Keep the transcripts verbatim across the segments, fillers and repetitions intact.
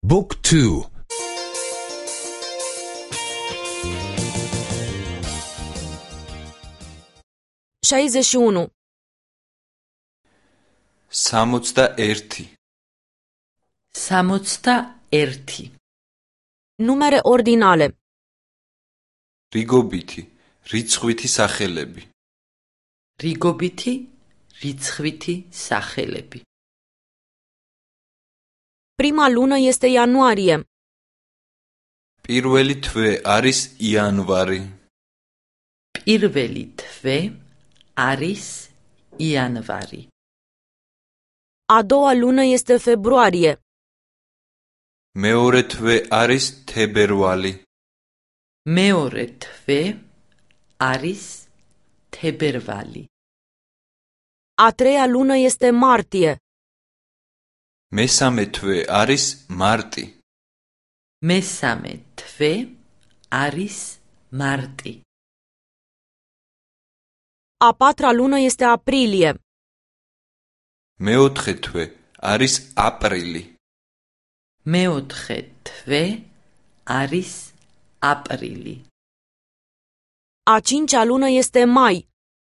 บุ๊กทู șaizeci și unu სამოცდა ერთი სამოცდა ერთი numere ordinale რიგობითი რიცხვითი სახელები რიგობითი რიცხვითი სახელები prima lună este ianuarie პირველი თვე არის იანვარი პირველი თვე არის იანვარი a doua lună este februarie მეორე თვე არის თებერვალი მეორე თვე არის თებერვალი a treia lună este martie მესამე თვე არის მარტი მესამე თვე არის მარტი a patra lună este aprilie მეოთხე თვე არის აპრილი მეოთხე თვე არის აპრილი a cincea lună este mai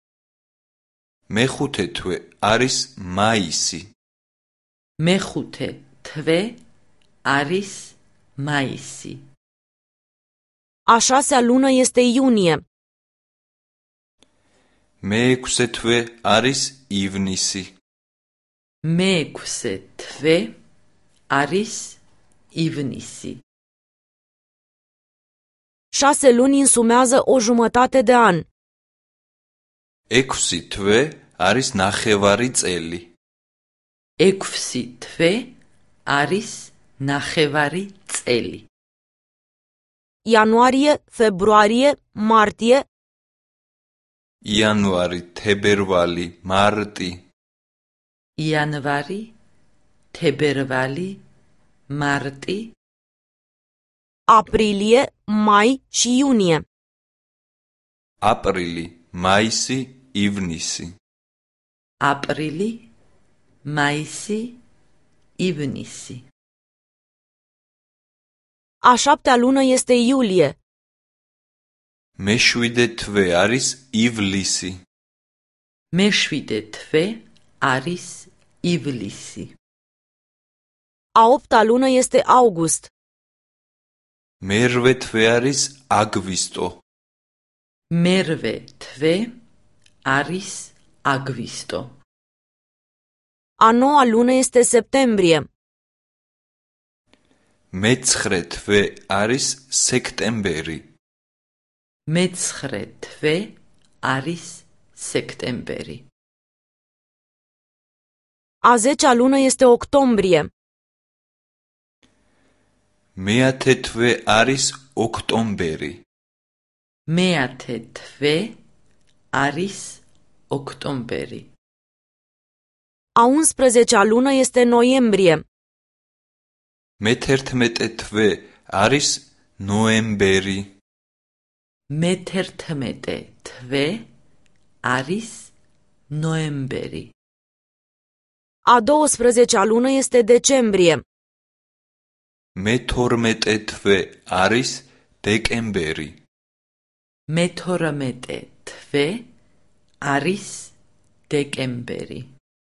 მეხუთე თვე არის მაისი მეხუთე თვე არის მაისი a șasea lună este iunie მეექვსე თვე არის ივნისი მეექვსე თვე არის ივნისი șase luni însumează o jumătate de an ექვსი თვე არის ნახევარი წელი ექვსი თვე არის ნახევარი წელი ianuarie, februarie, martie იანვარი თებერვალი მარტი იანვარი თებერვალი მარტი aprilie, mai și iunie აპრილი მაისი ივნისი აპრილი მაისი ივნისი a șaptea lună este iulie მეშვიდე თვე არის ივლისი მეშვიდე თვე არის ივლისი a opta lună este august მერვე თვე არის აგვისტო მერვე თვე არის აგვისტო a noua lună este septembrie მეცხრე თვე არის სექტემბერი მეცხრე თვე არის სექტემბერი a zecea lună este octombrie მეათე თვე არის ოქტომბერი მეათე თვე არის ოქტომბერი a unsprezecea lună este noiembrie მეთერთმეტე თვე არის ნოემბერი მეთერთმეტე თვე არის ნოემბერი a douăsprezecea lună este decembrie მეთორმეტე თვე არის დეკემბერი მეთორმეტე თვე არის დეკემბერი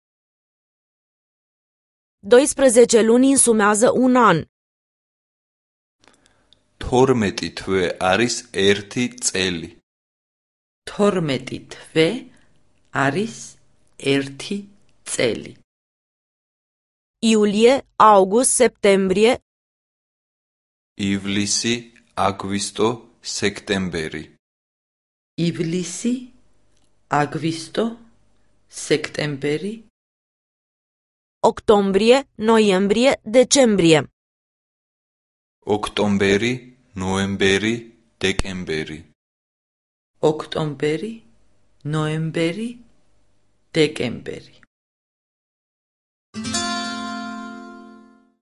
doisprezece luni însumează un an თორმეტი თვე არის ერთი წელი თორმეტი თვე არის ერთი წელი iulie, august, septembrie ივლისი აგვისტო სექტემბერი ივლისი აგვისტო სექტემბერი octombrie, noiembrie, decembrie ოქტომბერი ნოემბერი დეკემბერი ოქტომბერი ნოემბერი დეკემბერი